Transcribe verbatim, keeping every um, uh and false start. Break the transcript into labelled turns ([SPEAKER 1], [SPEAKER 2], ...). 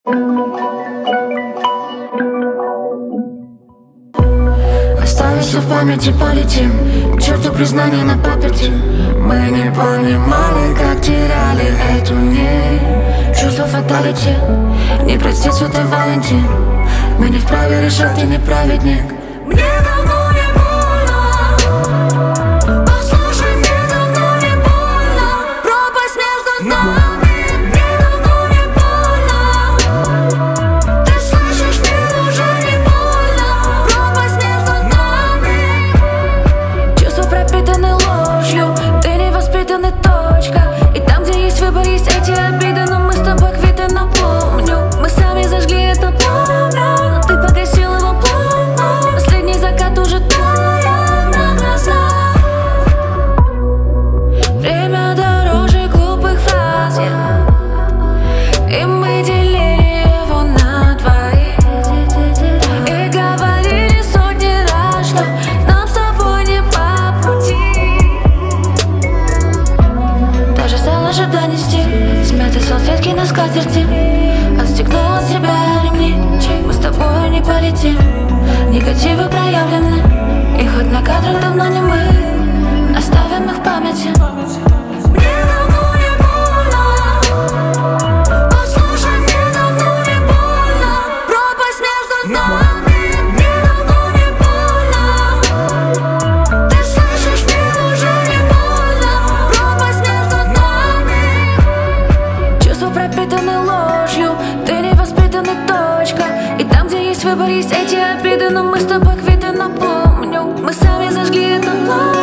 [SPEAKER 1] Останемся в памяти, полетим к черту признания на паперти. Мы не понимали, как теряли эту нить. Чувство фаталити, не простит святой Валентин. Мы не вправе решать, ты не праведник. Мне давно не больно. Послушай, мне давно не больно. Пропасть между нами. Мне давно не больно. Ты слышишь, мне уже не больно. Пропасть между нами. Чувства пропитаны ложью, ты невоспитанный, точка. И там, где есть выбор, есть эти обиды, но мы с тобой квиты, напомню. Мы сами зажгли это пламя, но ты погасил его плавно. Последний закат уже тает на глазах. Время дороже глупых фраз, yeah. И мы делили его на двоих. И говорили сотни раз, что нам с тобой не по пути. Даже стал ожидание стиль, смятые салфетки на скатерти. Отстегнул от себя ремни, мы с тобой не полетим. Негативы проявлены, и хоть на кадрах давно не мы, оставим их в памяти. Мне давно не больно. Послушай, мне давно не больно. Пропасть между нами. Мне давно не больно. Ты слышишь, мне уже не больно. Пропасть между нами. Чувства пропитаны ложью, ты невоспитанный, точка. И там, где есть выбор, есть эти обиды, но мы с тобой квиты, напомню. Мы сами зажгли это пламя.